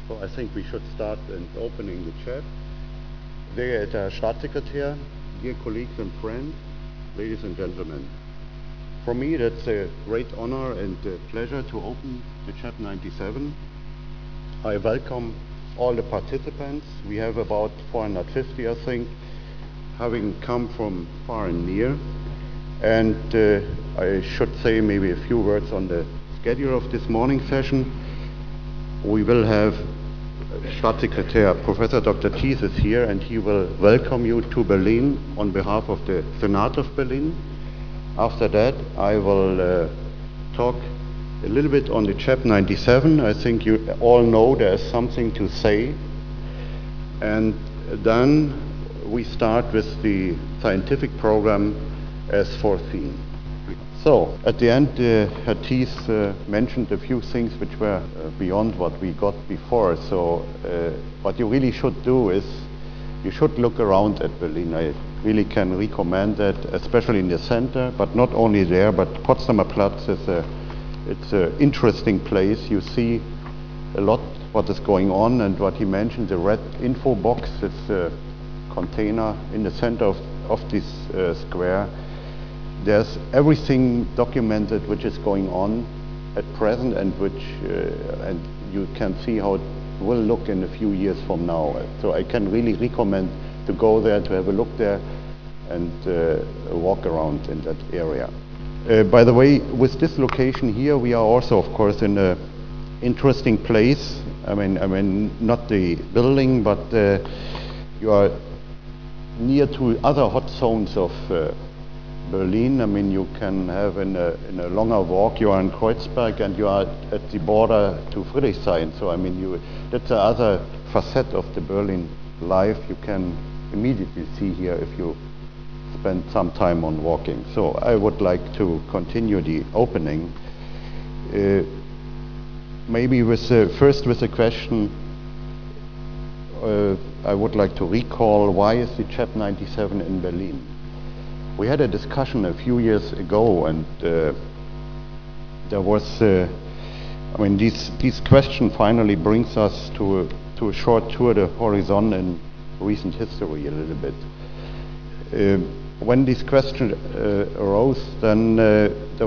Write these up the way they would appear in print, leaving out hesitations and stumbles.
So I think we should start in opening the chat. Sehr geehrter Herr Staatssekretär, dear colleagues and friends, ladies and gentlemen. For me, that's a great honor and pleasure to open the CHAP 97. I welcome all the participants. We have about 450, I think, having come from far and near. And I should say maybe a few words on the schedule of this morning session. We will have Staatssekretär Professor Dr. Thies is here, and he will welcome you to Berlin on behalf of the Senate of Berlin. After that, I will talk a little bit on the CHAP 97. I think you all know there's something to say. And then we start with the scientific program as foreseen. So, at the end, Herr Thies mentioned a few things which were beyond what we got before. So, what you really should do is, you should look around at Berlin. I really can recommend that, especially in the center, but not only there, but Potsdamer Platz is it's an interesting place. You see a lot what is going on, and what he mentioned, the red info box, it's a container in the center of this square. There's everything documented which is going on at present, and which and you can see how it will look in a few years from now. So I can really recommend to go there, to have a look there, and walk around in that area. By the way, with this location here, we are also, of course, in an interesting place. I mean, not the building, but you are near to other hot zones of Berlin. I mean, you can have in a longer walk, you are in Kreuzberg, and you are at the border to Friedrichshain. So, I mean, that's the other facet of the Berlin life you can immediately see here if you spend some time on walking. So I would like to continue the opening. Maybe first with a question. I would like to recall, why is the CHAP 97 in Berlin? We had a discussion a few years ago, and there was, I mean, this question finally brings us to a short tour de horizon in recent history a little bit. When this question arose, then it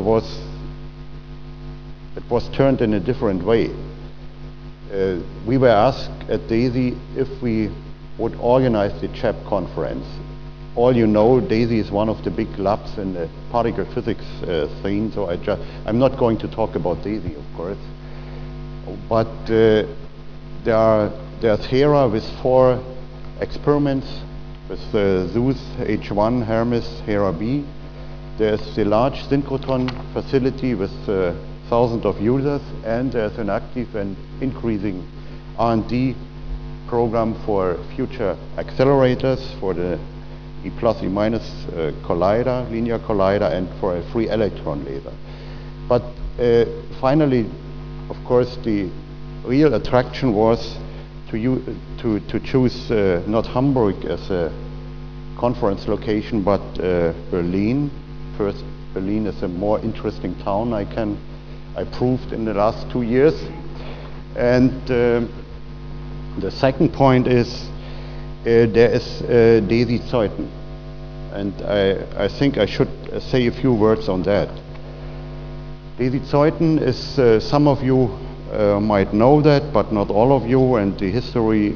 was turned in a different way. We were asked at DESY if we would organize the CHAP conference. All you know, DESY is one of the big labs in the particle physics scene, so I'm not going to talk about DESY, of course. But there's HERA with 4 experiments, with Zeus, H1, Hermes, HERA-B. There's the large synchrotron facility with thousands of users, and there's an active and increasing R&D program for future accelerators, for the E+, E- collider, linear collider, and for a free electron laser. But finally, of course, the real attraction was to choose not Hamburg as a conference location, but Berlin. First, Berlin is a more interesting town, I proved in the last 2 years. And the second point is, there is DESY Zeuthen. And I think I should say a few words on that. DESY Zeuthen is, some of you might know that, but not all of you, and the history,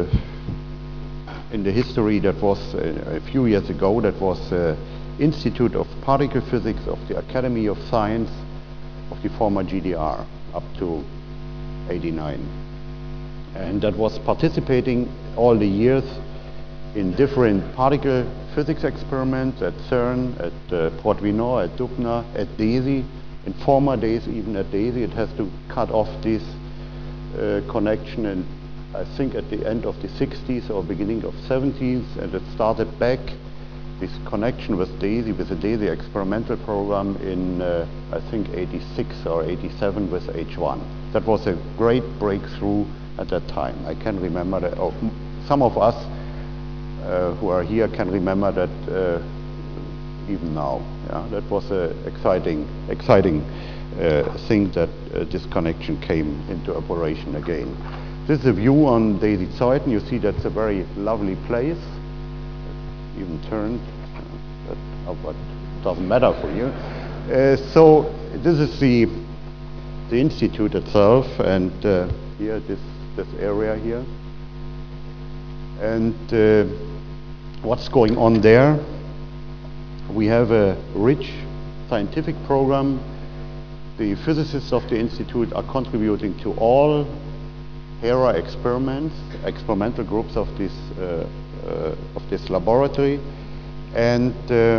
in the history that was a few years ago, that was Institute of Particle Physics of the Academy of Science of the former GDR up to '89. And that was participating all the years in different particle physics experiments at CERN, at Port-Vinor, at Dubna, at DESY. In former days, even at DESY, it has to cut off this connection, and I think at the end of the 60s or beginning of 70s, and it started back, this connection with DESY, with the DESY experimental program in, I think, 86 or 87 with H1. That was a great breakthrough at that time. I can remember that, oh, some of us who are here can remember that even now. Yeah, that was an exciting thing that this connection came into operation again. This is a view on Daisy Zeuthen. You see that's a very lovely place. Even turned, but doesn't matter for you. So this is the institute itself, and here this area here. And what's going on there? We have a rich scientific program. The physicists of the institute are contributing to all HERA experiments, experimental groups of this laboratory, and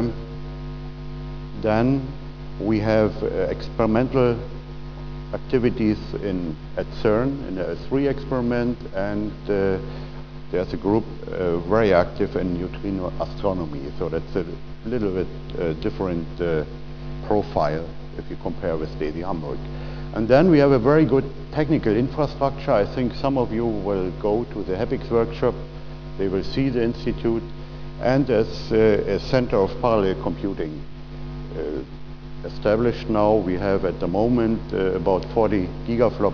then we have experimental activities at CERN in the S3 experiment, and there's a group very active in neutrino astronomy. So that's a little bit different profile if you compare with Daisy Hamburg. And then we have a very good technical infrastructure. I think some of you will go to the HAPIX workshop. They will see the institute. And there's a center of parallel computing established now. We have at the moment about 40 gigaflop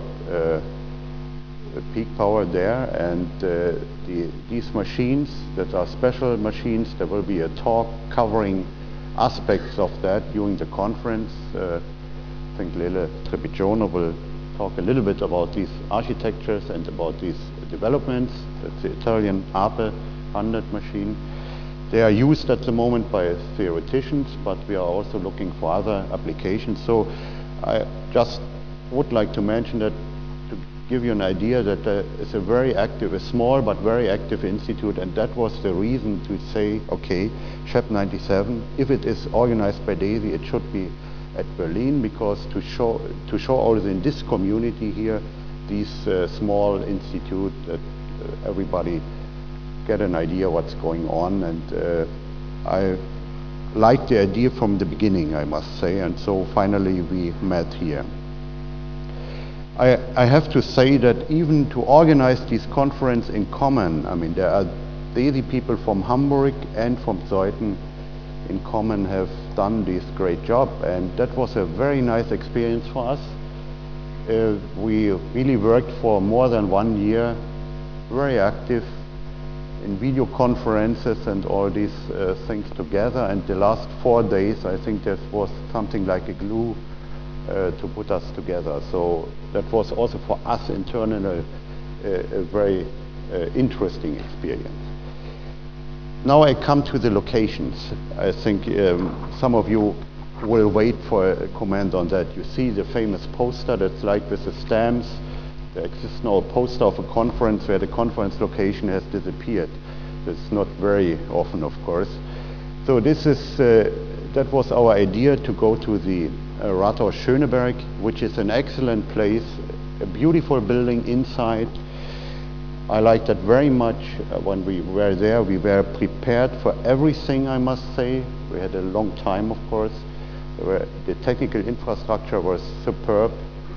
peak power there. And these machines that are special machines, there will be a talk covering aspects of that during the conference. I think Lele Trepigione will talk a little bit about these architectures and about these developments. That's the Italian APE 100 machine. They are used at the moment by theoreticians, but we are also looking for other applications. So I just would like to mention that to give you an idea that it's a very active, a small but very active institute, and that was the reason to say, okay, SHEP 97, if it is organized by Daisy, it should be at Berlin, because to show also in this community here, these small institute, that everybody get an idea what's going on. And I liked the idea from the beginning, I must say, and so finally we met here. I have to say that even to organize this conference in common, I mean, there are Daisy people from Hamburg and from Zeuthen in common have done this great job, and that was a very nice experience for us. We really worked for more than 1 year, very active in video conferences and all these things together, and the last 4 days I think there was something like a glue to put us together. So that was also for us internally a very interesting experience. Now I come to the locations. I think some of you will wait for a comment on that. You see the famous poster that's like with the stamps. There exists now a poster of a conference where the conference location has disappeared. It's not very often, of course. So this is, that was our idea, to go to the Rathaus Schöneberg, which is an excellent place, a beautiful building inside. I liked that very much. When we were there, we were prepared for everything, I must say. We had a long time, of course. The technical infrastructure was superb.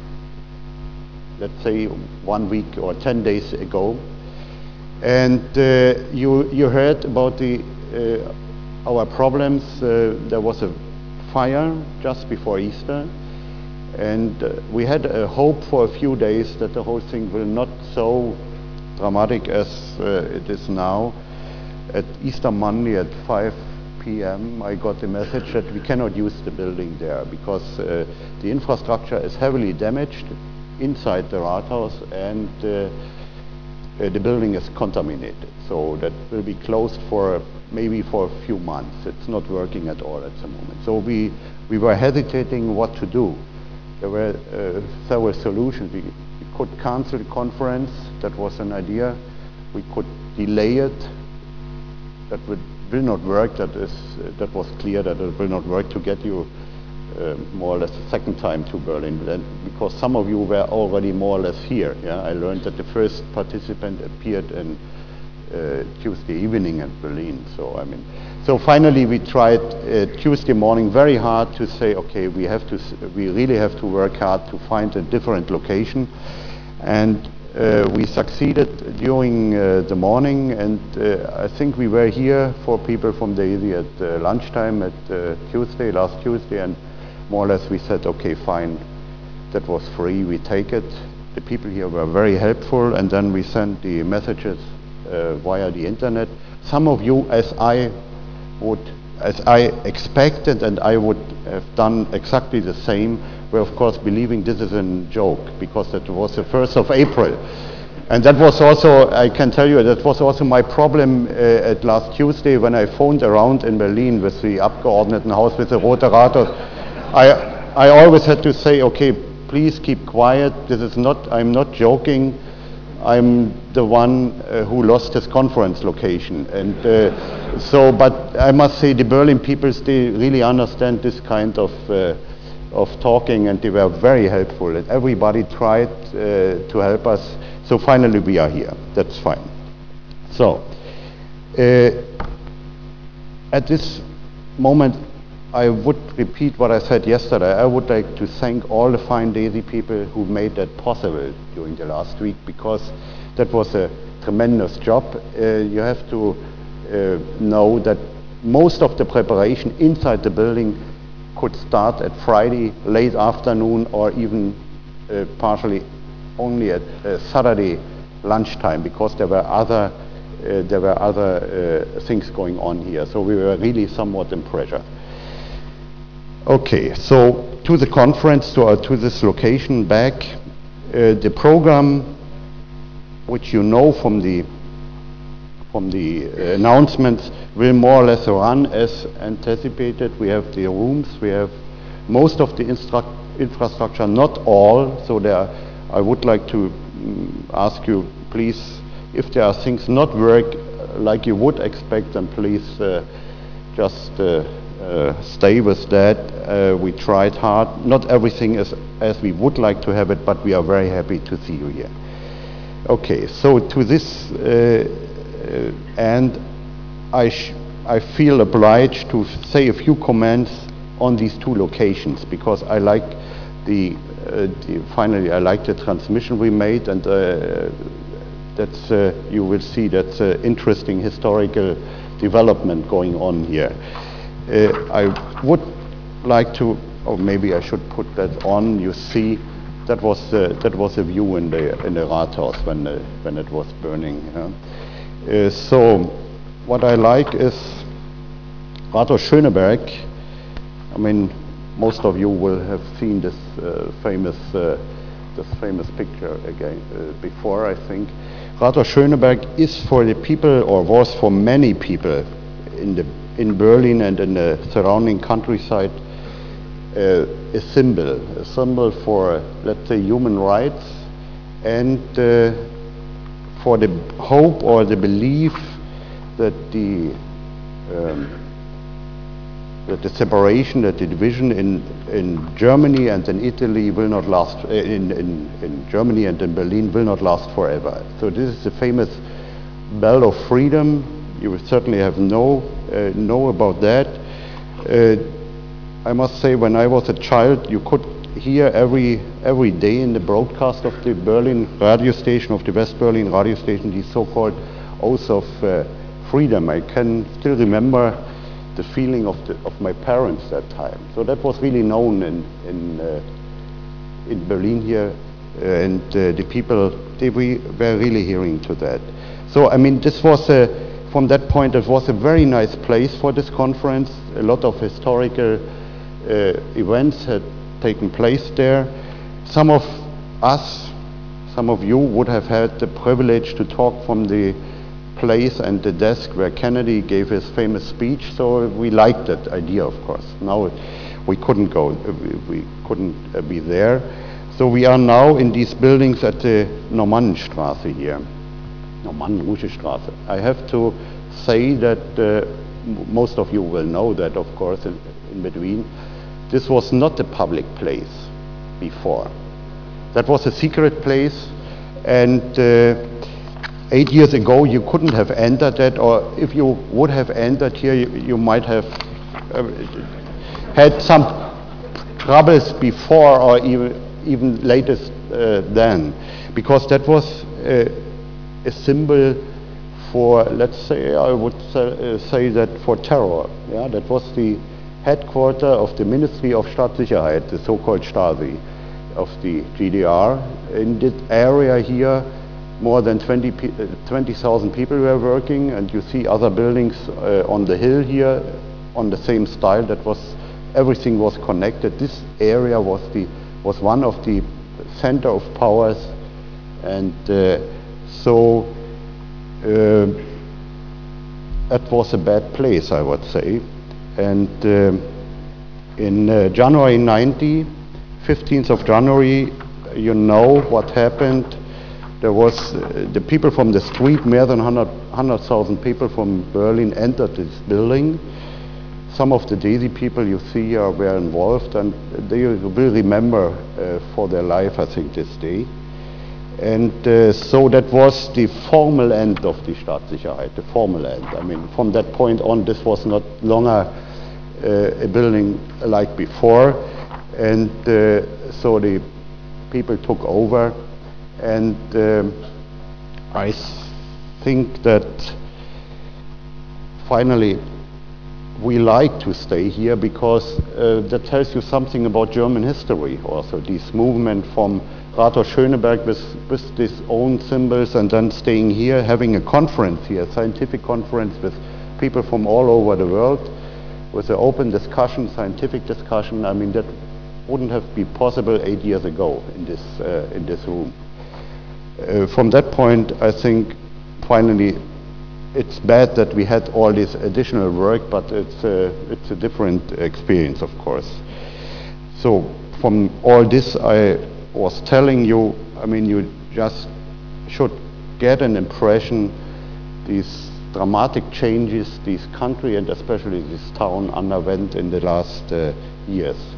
Let's say 1 week or 10 days ago. And you heard about our problems. There was a fire just before Easter. And we had a hope for a few days that the whole thing will not so dramatic as it is now. At Easter Monday at 5 p.m. I got the message that we cannot use the building there because the infrastructure is heavily damaged inside the Rathaus, and the building is contaminated. So that will be closed for maybe for a few months. It's not working at all at the moment. So we were hesitating what to do. There were several solutions. We could cancel the conference. That was an idea. We could delay it. That will not work. That was clear that it will not work to get you more or less a second time to Berlin, because some of you were already more or less here. Yeah? I learned that the first participant appeared in Tuesday evening at Berlin. So finally we tried Tuesday morning very hard to say, okay, we really have to work hard to find a different location, and we succeeded during the morning, and I think we were here for people from Daisy at lunchtime at last Tuesday, and more or less we said, okay, fine, that was free, we take it. the people here were very helpful, and then we sent the messages via the internet. Some of you, as I expected, and I would have done exactly the same, were of course believing this is a joke, because that was the 1st of April. And that was also, I can tell you, that was also my problem at last Tuesday when I phoned around in Berlin with the Abgeordnetenhaus, with the Rote Rathaus. I always had to say, okay, please keep quiet. This is not, I'm not joking. I'm the one who lost his conference location. And but I must say the Berlin people, they really understand this kind of talking, and they were very helpful. And everybody tried to help us. So finally we are here. That's fine. So at this moment, I would repeat what I said yesterday. I would like to thank all the fine DESY people who made that possible during the last week, because that was a tremendous job. You have to know that most of the preparation inside the building could start at Friday late afternoon, or even partially only at Saturday lunchtime, because there were other things going on here. So we were really somewhat in pressure. Okay, so to the conference, to this location back, the program, which you know from the announcements, will more or less run as anticipated. We have the rooms, we have most of the infrastructure, not all. So I would like to ask you, please, if there are things not work like you would expect, then please just stay with that. We tried hard. Not everything is as we would like to have it, but we are very happy to see you here. Okay, so to this end, I feel obliged to say a few comments on these two locations, because I like finally I like the transmission we made, and that's you will see that's an interesting historical development going on here. I would like to, or maybe I should put that on. You see, that was a view in the Rathaus when it was burning. So what I like is Rathaus Schöneberg. I mean, most of you will have seen this famous picture again before, I think. Rathaus Schöneberg is for the people, or was for many people in Berlin and in the surrounding countryside, a symbol for, let's say, human rights, and for the hope or the belief that the separation, that the division in Germany and in Italy will not last, in Germany and in Berlin will not last forever. So this is the famous Bell of Freedom. You will certainly have know about that. I must say, when I was a child, you could hear every day in the broadcast of the Berlin radio station, of the West Berlin radio station, the so-called Oath of Freedom. I can still remember the feeling of my parents that time. So that was really known in Berlin here, and the people, they were really hearing to that. So I mean, this was from that point, it was a very nice place for this conference. A lot of historical events had taken place there. Some of us, some of you would have had the privilege to talk from the place and the desk where Kennedy gave his famous speech, so we liked that idea, of course. Now we couldn't go, we couldn't be there. So we are now in these buildings at the Normannenstraße here, Normannen-Rusche-Straße. I have to say that most of you will know that, of course, in between. This was not a public place before. That was a secret place, and 8 years ago you couldn't have entered that, or if you would have entered here, you might have had some troubles before, or even latest then, because that was a symbol for, let's say, I would say that for terror. Yeah, that was the headquarters of the Ministry of Staatssicherheit, the so-called Stasi. of the GDR. In this area here, more than 20,000 people were working, and you see other buildings on the hill here on the same style. That was, everything was connected. This area was one of the center of powers, and so that was a bad place, I would say. And in January 90, 15th of January, you know what happened. There was the people from the street, more than 100,000 people from Berlin entered this building. Some of the DESI people you see here were involved, and they will remember for their life, I think, this day. And so that was the formal end of the Staatssicherheit, the formal end. I mean, from that point on, this was not longer a building like before. And so the people took over. And I think that finally we like to stay here because that tells you something about German history also. This movement from Rathaus Schöneberg with these own symbols, and then staying here, having a conference here, a scientific conference with people from all over the world, with an open discussion, scientific discussion. I mean, that wouldn't have been possible 8 years ago in this room. From that point, I think finally it's bad that we had all this additional work, but it's a different experience, of course. So from all this I was telling you, I mean, you just should get an impression these dramatic changes this country and especially this town underwent in the last years.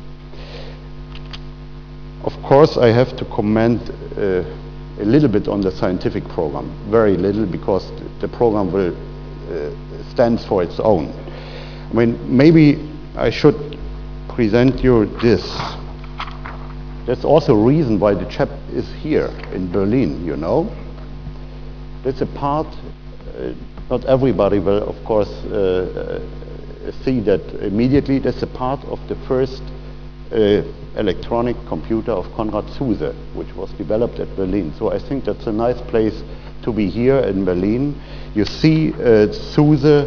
Of course, I have to comment a little bit on the scientific program, very little, because the program will stands for its own. I mean, maybe I should present you this. That's also a reason why the CHEP is here in Berlin, you know. That's a part, not everybody will, of course, see that immediately. That's a part of the first electronic computer of Konrad Zuse, which was developed at Berlin. So I think that's a nice place to be here in Berlin. You see Zuse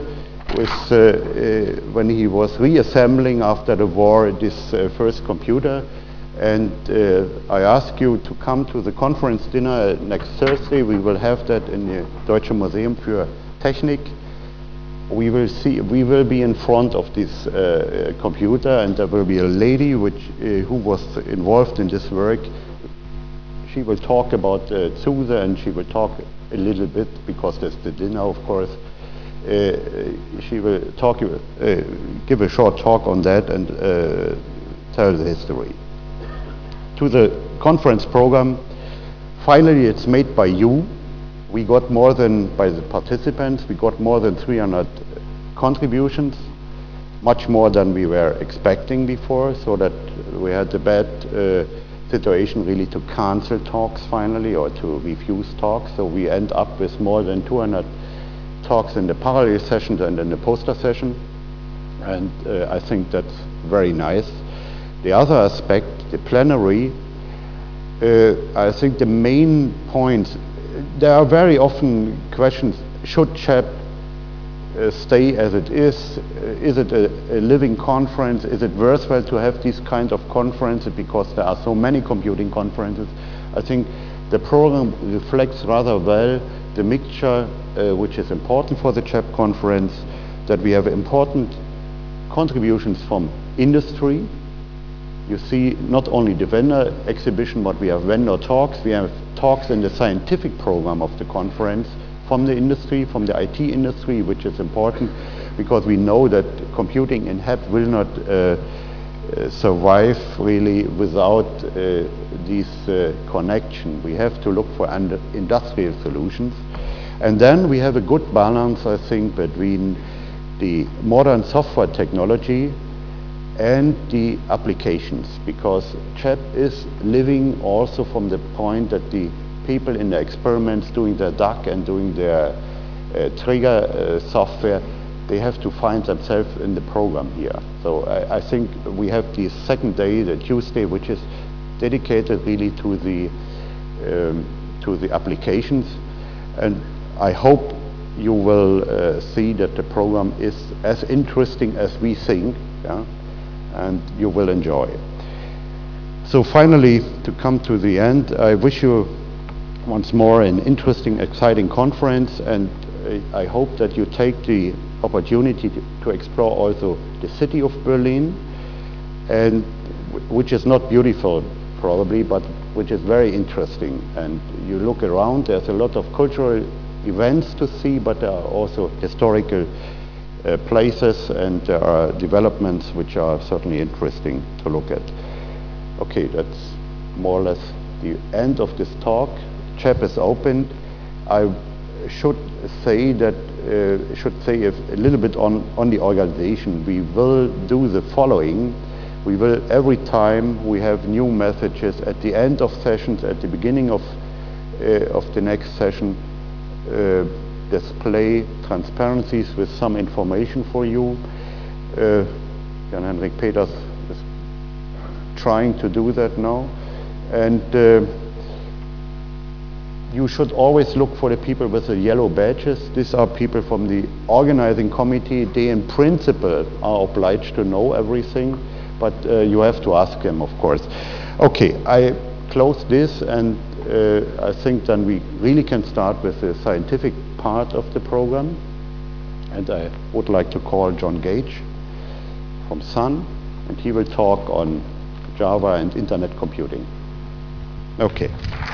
when he was reassembling after the war this first computer. And I ask you to come to the conference dinner next Thursday. We will have that in the Deutsche Museum für Technik. We will be in front of this computer, and there will be a lady who was involved in this work. She will talk about Zuse, and she will talk a little bit, because there's the dinner, of course. She will talk, give a short talk on that and tell the history. To the conference program, finally it's made by you. We got more than, by the participants, we got more than 300 contributions, much more than we were expecting before, so that we had the bad situation really to cancel talks finally, or to refuse talks. So we end up with more than 200 talks in the parallel sessions and in the poster session. And I think that's very nice. The other aspect, the plenary, I think the main points, there are very often questions: should CHEP stay as it is? Is it a living conference? Is it worthwhile to have these kind of conferences because there are so many computing conferences? I think the program reflects rather well the mixture which is important for the CHEP conference, that we have important contributions from industry. You see not only the vendor exhibition, but we have vendor talks. We have talks in the scientific program of the conference from the industry, from the IT industry, which is important because we know that computing in HEP will not survive really without this connection. We have to look for industrial solutions. And then we have a good balance, I think, between the modern software technology and the applications, because CHEP is living also from the point that the people in the experiments doing their DAC and doing their trigger software, they have to find themselves in the program here. So I think we have the second day, the Tuesday, which is dedicated really to the applications. And I hope you will see that the program is as interesting as we think, yeah? And you will enjoy it. So finally, to come to the end, I wish you once more an interesting, exciting conference, and I hope that you take the opportunity to explore also the city of Berlin, and which is not beautiful probably, but which is very interesting. And you look around, there's a lot of cultural events to see, but there are also historical places, and there are developments which are certainly interesting to look at. Okay, that's more or less the end of this talk. Chat is open. I should say that a little bit on the organization. We will do the following. We will, every time we have new messages at the end of sessions, at the beginning of the next session, display transparencies with some information for you. Jan-Henrik Peters is trying to do that now. And you should always look for the people with the yellow badges. These are people from the organizing committee. They in principle are obliged to know everything, but you have to ask them, of course. Okay, I close this, and I think then we really can start with the scientific part of the program. And I would like to call John Gage from Sun, and he will talk on Java and internet computing. Okay.